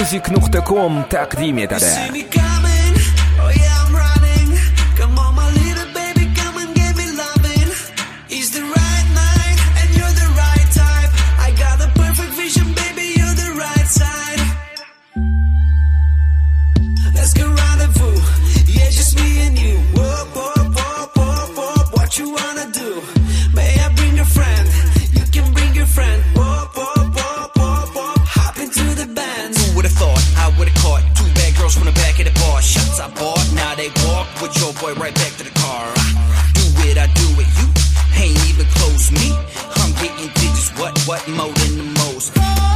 ziyomusic.com taqdim etadi. With your boy right back to the car. Do it, I do it. You ain't even close me. I'm getting digits. What more than the most?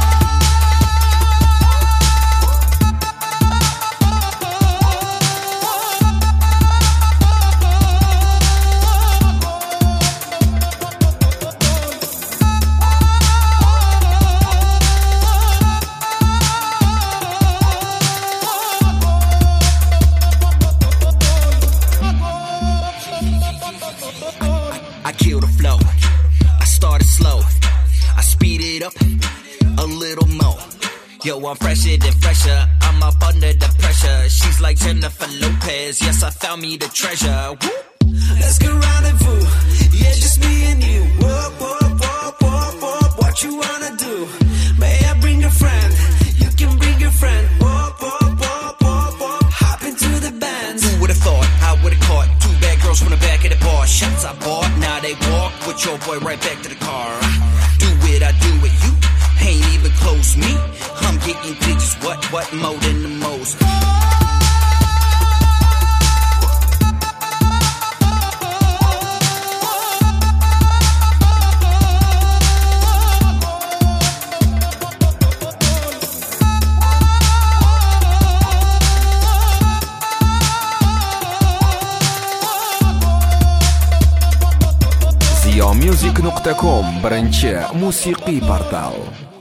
I kill the flow. I started slow. I speed it up a little more. Yo, I'm fresher than fresher. I'm up under the pressure. She's like Jennifer Lopez. Yes, I found me the treasure. Woo! Let's go rendezvous. Yeah, just me and you. Whoa, whoa, whoa, whoa, whoa. What you wanna do? May I bring a friend? You can bring your friend. Whoa, whoa, whoa, whoa, whoa. Hop into the band. Who would've thought? I would've caught two bad girls from the back of the bar. Shots I bought, now they walk with your boy right back to the car. Do it, I do it. You ain't even close me. I'm getting digits. What more than the most? ziyomusic.com birinchi musiqiy portal.